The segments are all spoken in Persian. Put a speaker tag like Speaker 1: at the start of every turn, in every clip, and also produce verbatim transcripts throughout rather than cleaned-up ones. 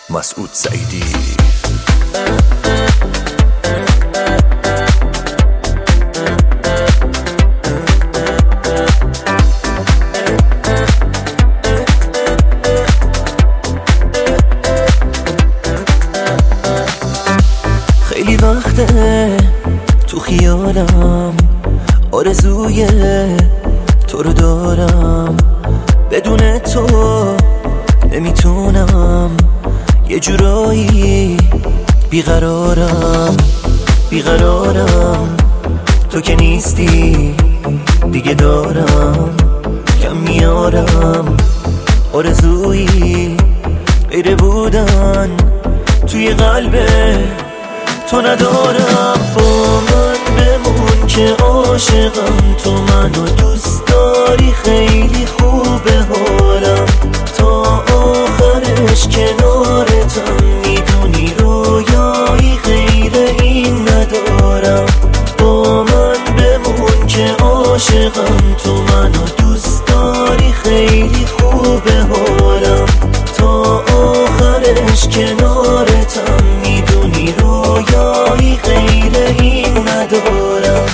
Speaker 1: مسعود سعیدی.
Speaker 2: خیلی وقته تو خیالم آرزوی تو رو دارم، بدون تو نمیتونم، یه جورایی بیقرارم بیقرارم تو که نیستی دیگه دارم کم میارم، آرزویی غیر بودن توی قلب تو ندارم. با من بمون که عاشقم، تو منو دوست داری، خیلی خوبه حالم، تا آخرش کنارتم، میدونی رویایی غیر این ندارم. با من بمون که عاشقم، تو منو دوست داری، خیلی خوبه حالم، تا آخرش کنارتم، میدونی رویایی غیر این ندارم.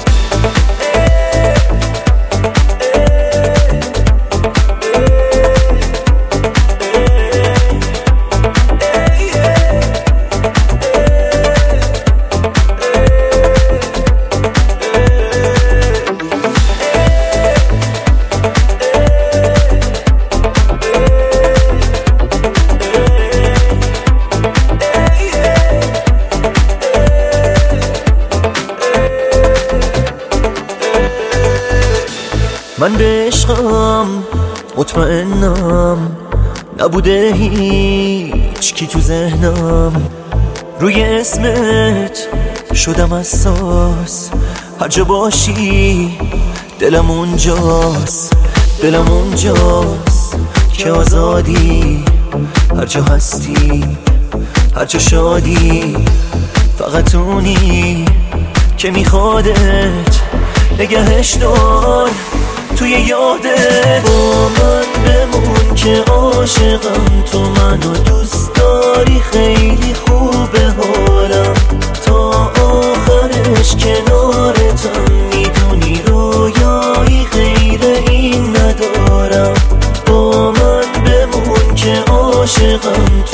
Speaker 2: من به عشقم مطمئنم، نبوده هیچ کی تو ذهنم، روی اسمت شدم حساس، هر جا باشی دلم اونجاست، دلم اونجاست که آزادی، هر جا هستی هر جا شادی، فقط اونی که میخوادت نگهش دار توی یادت. با من بمون که عاشقم، تو منو دوست داری، خیلی خوبه حالم، تا آخرش کنارتم، میدونی رویایی غیر این ندارم. با من بمون که عاشقم،